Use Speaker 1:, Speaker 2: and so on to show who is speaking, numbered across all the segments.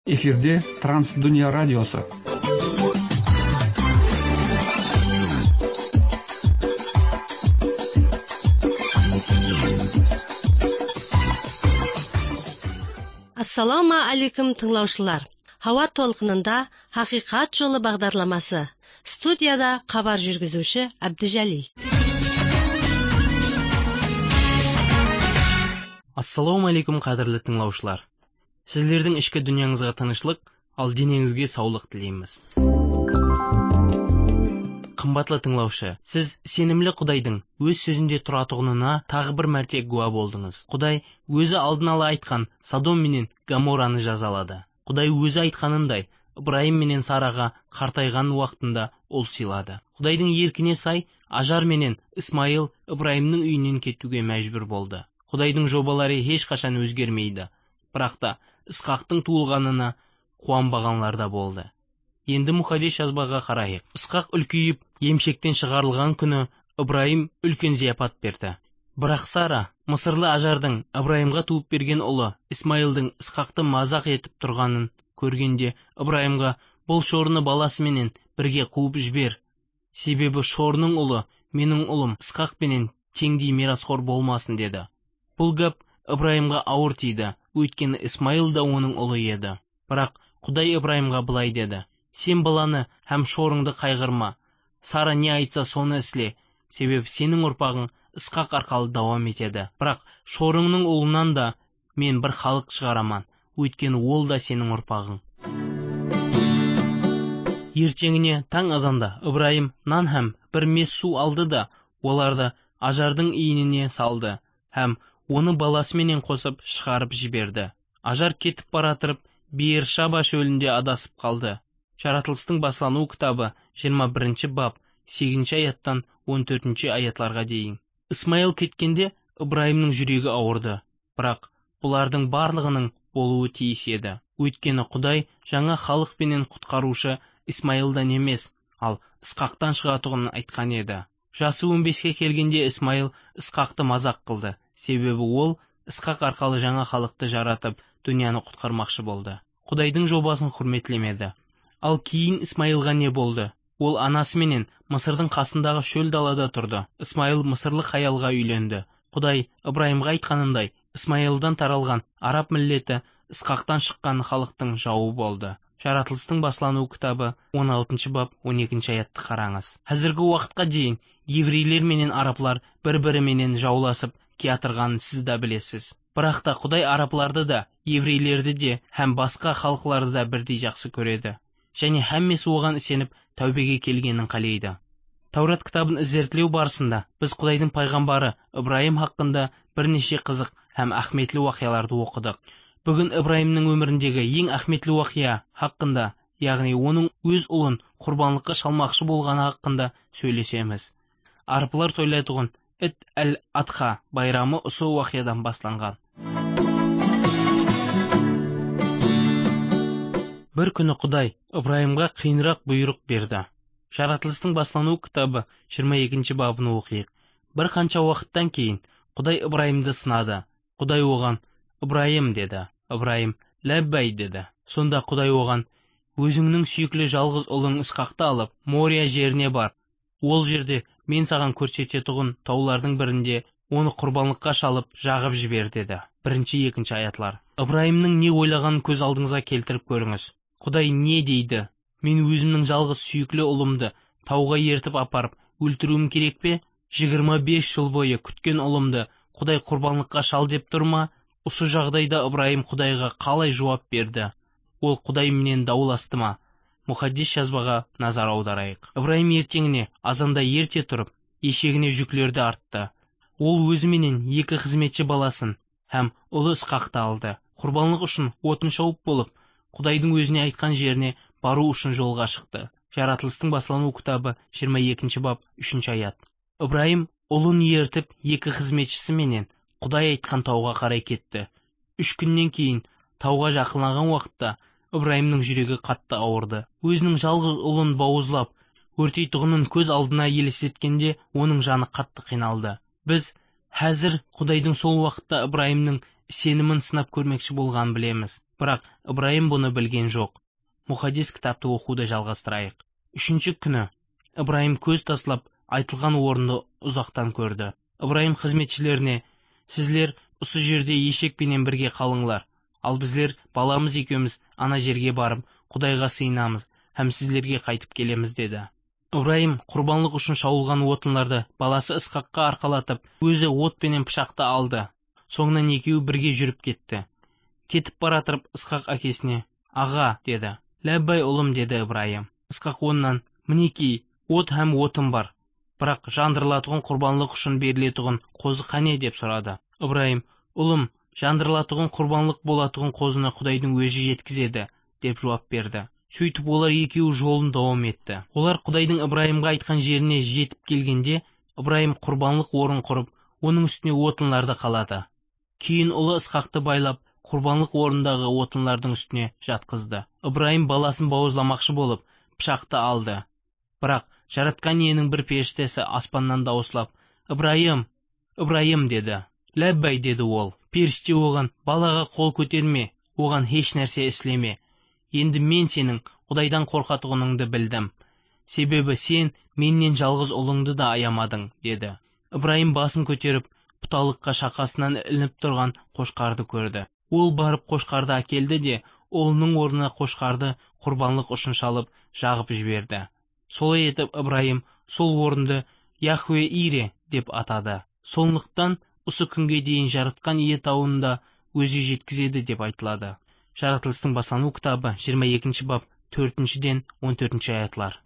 Speaker 1: Эфирде Трансдүния радиосы.
Speaker 2: Ассаламу алейкум тыңлаушылар. Хава толқынында Хақиқат жолы бағдарламасы. Студияда хабар жүргізуші Абдижали.
Speaker 3: Ассаламу алейкум қадірлі тыңлаушылар. Сіздердің ішкі дүнияңызға тынышлық, ал денеңізге саулық тілейміз. Қымбатлы тыңлаушы, сіз сенімлі Құдайдың өз сөзінде тұратұғынына тағы бір мәрте гуа болдыңыз. Құдай өзі алдын ала айтқан Содом менен Гоморраны жазалады. Құдай өзі айтқанындай Ибраим менен Сараға қартайған уақытында ұл сыйлады. Құдайдың еркіне сай Ажар менен Исмаил Ибраимнің үйінен кетуге мәжбүр болды. Құдайдың жобалары ешқашан өзгермейді. Бірақ та Исқақтың туылғанына қуанбағанлар да болды. Енді мұхаддис жазбаға қарайық. Исқақ үлкейіп, емшектен шығарылған күні Ибраим үлкен зияпат берді. Бірақ Сара, Мысырлы Ажардың Ибраимға туып берген ұлы Исмаилдың Исқақты мазақ етіп тұрғанын көргенде, Ибраимға бұл шорыны баласыменен бірге қуып жібер. Себебі шорының ұлы менің ұлым Исқақпенен теңдей мирасқор болмасын деді. Бұл гәп Ибраимға ауыр тиді, өйткені Исмаил да оның ұлы еді. Бірақ Құдай Ибраимға былай деді: сен баланы һәм шорыңды қайғырма. Сара не айтса соны істе, себебі сенің ұрпағың Исқақ арқылы давам етеді. Бірақ шорыңның ұлынан да мен бір халық шығараман, өйткені ол да сенің ұрпағың. Ертеңіне таң азанда Ибраим нан һәм бір мес су алды да оларды Ажардың иініне салды һәм оны баласыменен қосып шығарып жіберді. Ажар кетіп баратырып Биер-Шаба шөлінде адасып қалды. Жаратылыстың басылану кітабы 21 бап 8 аяттан 14 аятларға дейін. Исмаил кеткенде Ибраимның жүрегі ауырды. Бірақ бұлардың барлығының болуы тиіс еді. Өйткені Құдай жаңа халықпенен құтқарушы Исмаилдан емес, ал Исқақтан шығатұғын айтқан еді. Жасы 15-ке келгенде Исмаил Исқақты мазақ қылды. Себебі ол Исқақ арқылы жаңа халықты жаратып, дүнияны құтқармақшы болды. Құдайдың жобасын құрметлемеді. Ал кейін Исмаилға не болды? Ол анасыменен Мысырдың қасындағы шөл далада тұрды. Исмаил мысырлы хаялға үйленді. Құдай Ибраимға айтқанындай, Исмаилдан таралған араб миллеті Исқақтан шыққан халықтың жауы болды. Жаратылыстың басылану кітабы 16 бап 12 аятты қараңыз. Қазіргі уақытқа дейін еврейлер менен араплар бір-біріменен жауласып кеатырғанын сіз да білесіз. Бірақ та Құдай арапларды да, еврейлерді де һәм басқа халықларды да бірдей жақсы көреді. Және һәммесі оған сеніп тәубеге келгенін қалайды. Таурат кітабын зерттеу барысында біз Құдайдың пайғамбары Ибраим хақында бірнеше қызық һәм ахметлі уақияларды оқыдық. Бүгін Ибраимның өміріндегі ең ахметлі уақия хақында, яғни оның өз ұлын құрбанлыққа шалмақшы болғаны хақында сөйлесеміз. Арыплар тойлайтұғын Ид-әл-Адха байрамы осы уақиядан басталған. Бір күні Құдай Ибраимға қиынырақ бұйрық берді. Жаратылыстың басылану кітабы 22 бабын оқиық. Бір қанша уақыттан кейін Құдай Ибраимды сынады. Құдай оған: Ибраим деді. Ибраим ләббәй деді. Сонда Құдай оған: өзіңнің сүйіклі жалғыз ұлың Исқақты алып, Мория жеріне бар. Ол жерде мен саған көрсететұғын таулардың бірінде оны құрбанлыққа шалып, жағып жібер деді. 1-2 аятлар. Ибраимның не ойлағанын көз алдыңызға келтіріп көріңіз. Құдай не дейді? Мен өзімнің жалғыз сүйіклі ұлымды тауға ертіп апарып өлтіруім керек пе? 25 жыл бойы күткен ұлымды Құдай құрбанлыққа шал деп тұр ма? Осы жағдайда Ибраим Құдайға қалай жауап берді? Ол Құдай менен дауласты ма? Мұхаддис жазбаға назар аударайық. Ибраим ертеңіне азанда ерте тұрып, ешегіне жүклерді артты. Ол өзіменен 2 қызметші баласын һәм ұлы Исқақты алды. Құрбанлық үшін отын шауып болып, Құдайдың өзіне айтқан жеріне бару үшін жолға шықты. Жаратылыстың басылану кітабы 22 бап 3 аят. Ибраим ұлын ертіп 2 қызметшісі менен Құдай айтқан тауға қарай кетті. 3 күннен кейін тауға жақынлаған уақытта Ибраимның жүрегі қатты ауырды. Өзінің жалғыз ұлын бауызлап, өртейтұғынын көз алдына елестеткенде оның жаны қатты қиналды. Біз Хәзір Құдайдың сол уақытта Ибраимның сенімін сынап көрмекші болғанын білеміз. Бірақ Ибраим бұны білген жоқ. Мұхаддис кітапты оқуды жалғастырайық. 3-ші күні Ибраим көз таслап айтылған орынды ұзақтан көрді. Ибраим қызметшілеріне: сізлер осы жерде ешекпенен бірге қалыңлар, ал біздер баламыз екеуміз ана жерге барып Құдайға сыйынамыз, һәм сіздерге қайтып келеміз деді. Ибраим құрбанлық үшін шауылған отынларды баласы Исхаққа арқалатып, өзі от пенен пышақты алды. Соңынан екеуі бірге жүріп кетті. Кетіп баратырып Исхақ әкесіне: аға, деді. Ләббай ұлым, деді Ибраим. Исхақ онан: мінекей, от һәм отын бар, бірақ жандырылатұғын құрбанлық үшін берілетұғын қозы қане, деп сұрады. Ибраим: ұлым, жандырылатұғын құрбанлық болатұғын қозыны Құдайдың өзі жеткізеді, деп жауап берді. Сөйтіп олар екеуі жолын давам етті. Олар Құдайдың Ибраимға айтқан жеріне жетіп келгенде, Ибраим құрбанлық орын құрып, оның үстіне отынларды қалады. Кейін ұлы Исхақты байлап, құрбанлық орындағы отынлардың үстіне жатқызды. Ибраим баласын бауызламақшы болып, пышақты алды. Бірақ жаратқан иенің бір періштесі аспаннан дауыслап: Ибраим, Ибраим, деді. Ләббай, деді ол. Періште оған: балаға қол көтерме, оған еш нәрсе істеме. Енді мен сенің Құдайдан қорқатұғыныңды білдім. Себебі сен менен жалғыз ұлыңды да аямадың, деді. Ибраим басын көтеріп, бұталыққа шақасынан ілініп тұрған қошқарды көрді. Ол барып қошқарды әкелді де, ұлының орнына қошқарды құрбанлық үшін шалып, жағып жіберді. Солай етіп Ибраим сол орынды Яхве Ире деп атады. Сондықтан осы күнге дейін жаратқан ие тауында өзі жеткізеді деп айтылады. Жаратылыстың басталу кітабы 22-ші бап 4-ден 14-ші аятлар.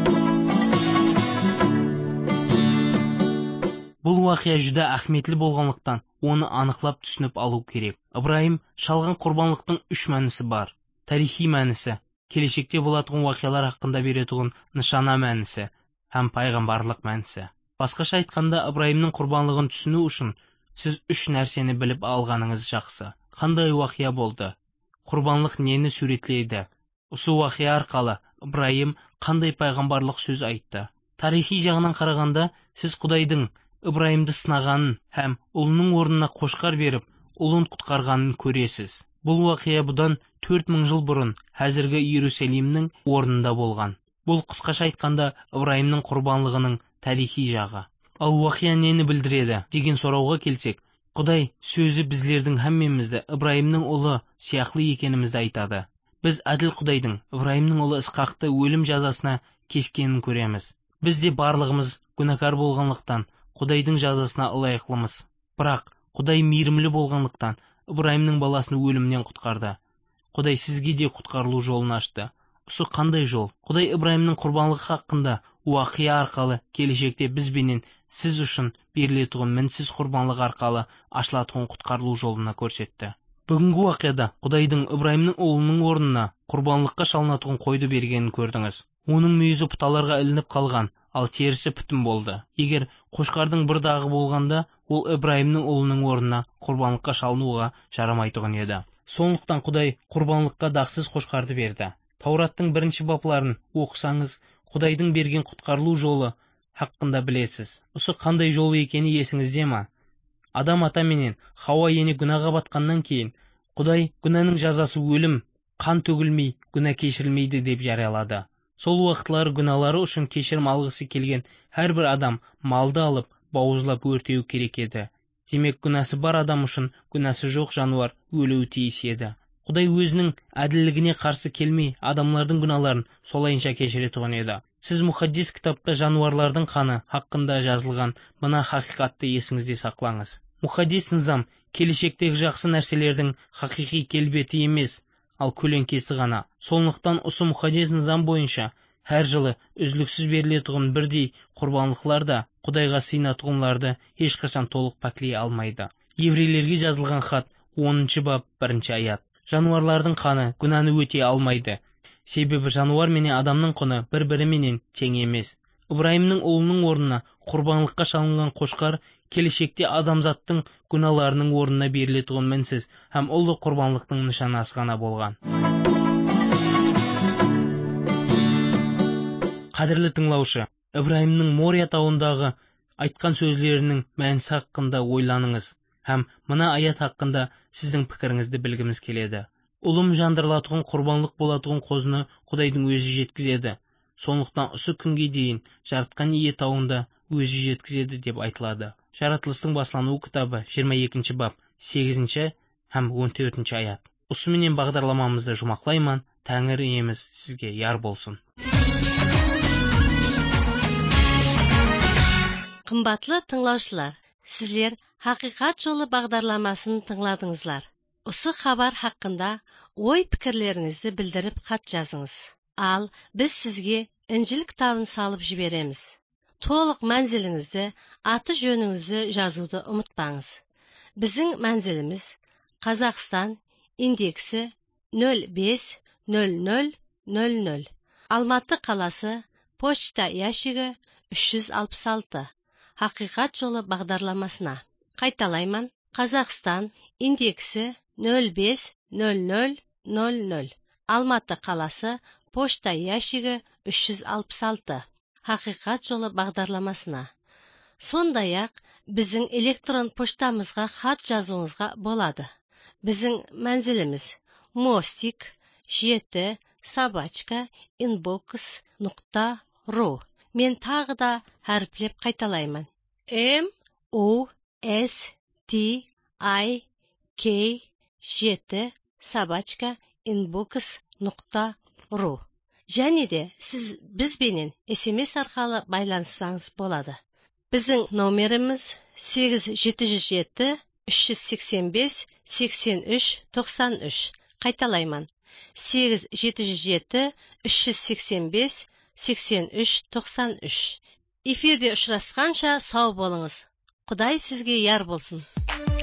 Speaker 3: Бұл уақия жүдә әхметлі болғанлықтан оны анықлап түсініп алу керек. Ибраим шалған құрбанлықтың 3 мәнісі бар. Тарихи мәнісі, келешекте болатұғын уақиялар хақында беретұғын нышана мәнісі, һәм пайғамбарлық мәнісі. Басқаша айтқанда, Ибраимның құрбанлығын түсіну үшін сіз 3 нәрсені біліп алғаныңыз жақсы. Қандай уақия болды? Құрбанлық нені суретлейді? Осы уақия арқалы Ибраим қандай пайғамбарлық сөз айтты? Тарихи жағынан қарағанда, сіз Құдайдың Ибраимды сынағанын һәм ұлының орнына қошқар беріп, ұлын құтқарғанын көресіз. Бұл уақия бұдан 4000 жыл бұрын қазіргі Иерусалимнің орнында болған. Бұл қысқаша айтқанда Ибраимның құрбанлығының тарихи жағы. Ал уақия нені білдіреді деген сұрауға келсек, Құдай сөзі біздердің һәммемізді Ибраимның ұлы сияқлы екенімізді айтады. Біз әділ Құдайдың Ибраимның ұлы Исхақты өлім жазасына кескенін көреміз. Біз де барлығымыз күнәкар болғанлықтан Құдайдың жазасына лайықлымыз. Бірақ Құдай мейірімлі болғанлықтан Ибраимның баласын өлімнен құтқарды. Құдай сізге де құтқарылу жолын ашты. Осы қандай жол? Құдай Ибраимның құрбанлығы хақында уақия арқалы келешекте бізбенен сіз үшін берілетұғын мінсіз құрбанлығы арқалы ашылатұғын құтқарылу жолына көрсетті. Бүгінгі уақияда Құдайдың Ибраимның ұлының орнына құрбанлыққа шалынатұғын қойды бергенін көрдіңіз. Оның мүйізі бұталарға ілініп қалған, ал терісі бүтін болды. Егер қошқардың бір дағы болғанда, ол Ибраимның ұлының орнына құрбанлыққа шалынуға жарамайтұғын еді. Сондықтан Құдай құрбанлыққа дақсыз қошқарды берді. Таураттың 1-ші бапларын оқысаңыз, Құдайдың берген құтқарылу жолы хақында білесіз. Осы қандай жолы екені есіңізде ма? Адам ата менен Хауа ене күнәға батқаннан кейін, Құдай күнәнің жазасы өлім, қан төгілмей, күнә кешірілмейді деп жариялады. Сол уақытлары күнәлары үшін кешірім алғысы келген әрбір адам малды алып, бауызлап өртеу керек еді. Демек, күнәсі бар адам үшін күнәсі жоқ жануар өлуі тиіс еді. Құдай өзінің әділдігіне қарсы келмей, адамлардың күнәларын солайынша кешіретұғын еді. Сіз Мұхаддис кітапта жануарлардың қаны хақында жазылған мына хақиқатты есіңізде сақлаңыз. Мұхаддис низам келешектегі жақсы нәрселердің хақиқи келбеті емес, ал көлеңкесі ғана. Сондықтан осы Мұхаддис низам бойынша әр жылы үзліксіз берілетұғын бірдей құрбанлықлар да Құдайға сыйынатұғынларды ешқашан толық пәклей алмайды. Еврейлерге жазылған хат 10-ші бап 1-ші аят. Жануарлардың қаны күнәні өте алмайды. Себебі жануар менен адамның құны бір-бірі менен тең емес. Ибраимның ұлының орнына құрбанлыққа шалынған қошқар келешекте адамзаттың күнәларының орнына берілетұғын мінсіз һәм ұлы құрбанлықтың нышанасы ғана болған. Қадірлі тыңлаушы, Ибраимның Мория тауындағы айтқан сөздерінің мәнісі хақында ойланыңыз. Һәм мына аят хақында сіздің пікіріңізді білгіміз келеді. Ұлым жандырлатығын құрбанлық болатығын қозыны Құдайдың өзі жеткізеді. Сондықтан осы күнге дейін жаратқан ие тауында өзі жеткізеді деп айтылады. Жаратылыстың басылануы кітабы 22 бап 8 һәм 14 аят. Осыменен бағдарламамызды жұмақлаймын. Тәңір иеміз сізге яр болсын.
Speaker 2: Қымбатлы тыңлаушылар, сізлер Хақиқат жолы бағдарламасын тыңладыңызлар. Осы хабар хақында ой пікірлеріңізді білдіріп хат жазыңыз. Ал біз сізге Інжіл кітабын салып жібереміз. Толық мәнзіліңізді, аты жөніңізді жазуды ұмытпаңыз. Біздің мәнзіліміз Қазақстан, индексі 050000, Алматы қаласы, почта ящигі 366. Хақиқат жолы бағдарламасына. Қайталаймын. Қазақстан, индексі 050000, Алматы қаласы, почта ящигі 366. Хақиқат жолы бағдарламасына. Сондай-ақ біздің электрон поштамызға хат жазуыңызға болады. Біздің мәнзіліміз Мостик 7@inbox.ru. Мен тағы да әріптеп қайталаймын. mostik7@inbox.ru. Және де сіз бізбенен SMS арқылы байланыссаңыз болады. Біздің номеріміз 877 385 83 93. Қайталаймын. 877 385 83 93. Эфирде ұшырасқанша сау болыңыз. Құдай сізге яр болсын.